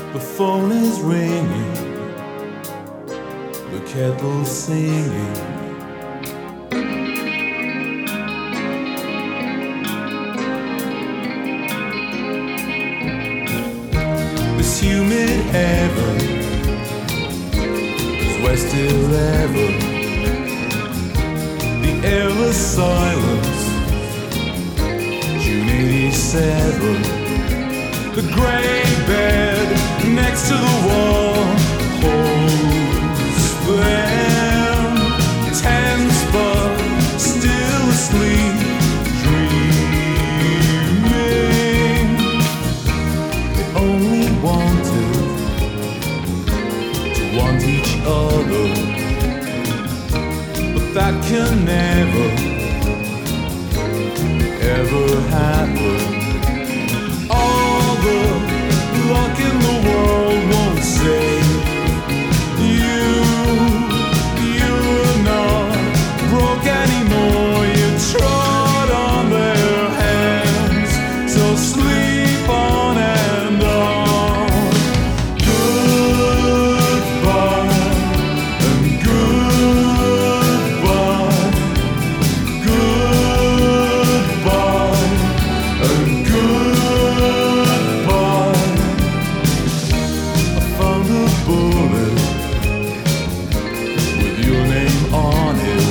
The phone is ringing, the kettle's singing. This humid heaven is where still ever the air was silence. June '87. The grey bed next to the wall holds them, tense but still asleep, dreaming. They only wanted to want each other, but that can never, ever happen. Luck in the world won't save you. You're not broke anymore. You trod on their hands, so sleep on and on. Goodbye and goodbye. Goodbye and goodbye. Bullet with your name on it.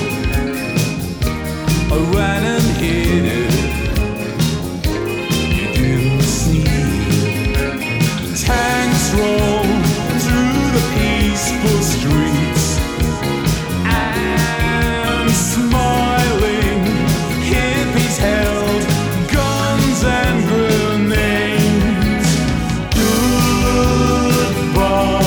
I ran and hid it. You didn't see it. Tanks roll through the peaceful streets, and smiling hippies held guns and grenades. Goodbye.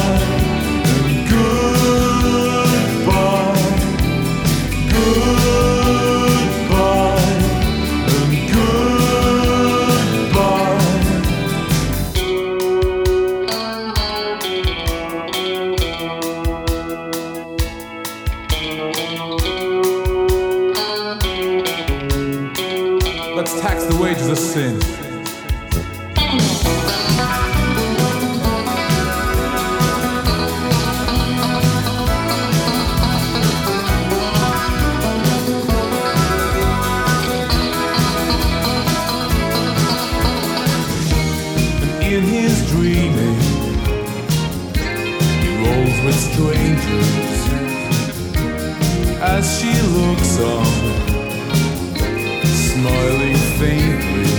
Let's tax the wages of sin. And in his dreaming, he rolls with strangers as she looks on, smiling faintly.